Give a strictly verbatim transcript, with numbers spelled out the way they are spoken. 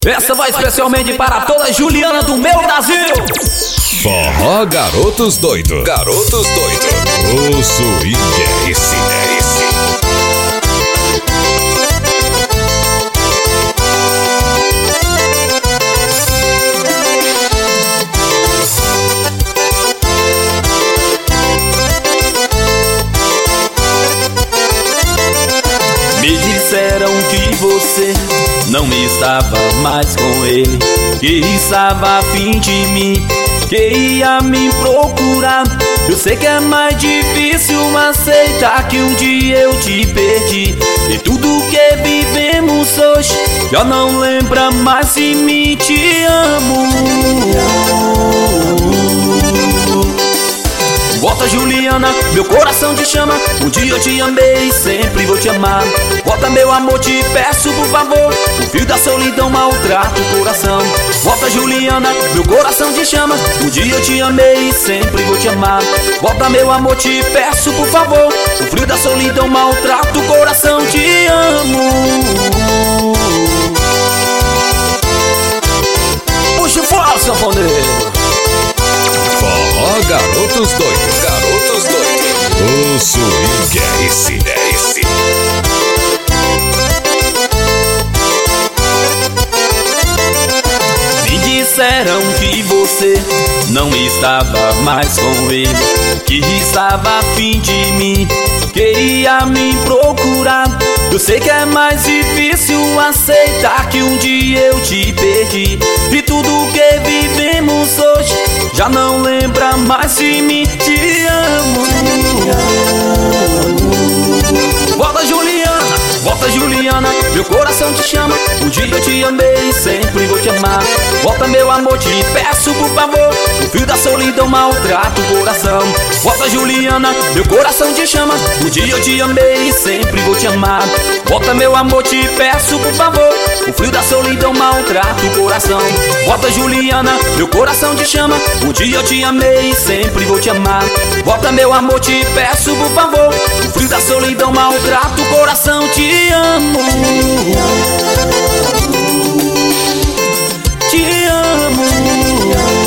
Essa vai especialmente para toda a Juliana do meu Brasil. Forró Garotos Doido. Garotos Doido. O swing é esse, é esse. Me disseram que você não estava mais com ele, que estava a fim de mim, que ia me procurar. Eu sei que é mais difícil aceitar que um dia eu te perdi, e tudo que vivemos hoje já não lembra mais se me te amo. Volta, Juliana, meu coração te chama. Um dia eu te amei e sempre vou te amar. Volta, meu amor, te peço por favor. O fio da solidão maltrata o coração. Volta, Juliana, meu coração te chama. Um dia eu te amei e sempre vou te amar. Volta, meu amor, te peço por favor. O frio da solidão maltrata o coração. Te amo. Puxa o forró, sanfoneiro. Forró Garotos Doido. Garotos Doido. O swing é esse, é esse. Me disseram que você não estava mais com ele, que estava a fim de mim, que ia me procurar. Eu sei que é mais difícil aceitar que um dia eu te perdi, e tudo que vivemos hoje já não lembra mais se me te amo. Volta, Juliana, volta, Juliana, meu coração te chama. Um dia eu te amei e sempre vou te amar. Volta, meu amor, te peço por favor. O fio da solidão maltrata o coração. Volta, Juliana, meu coração te chama. Um dia eu te amei e sempre vou te amar. Volta, meu amor, te peço por favor. O frio da solidão maltrata o coração. Volta, Juliana, meu coração te chama. Um dia eu te amei e sempre vou te amar. Volta, meu amor, te peço por favor. O frio da solidão maltrata o coração. Te amo. Te amo.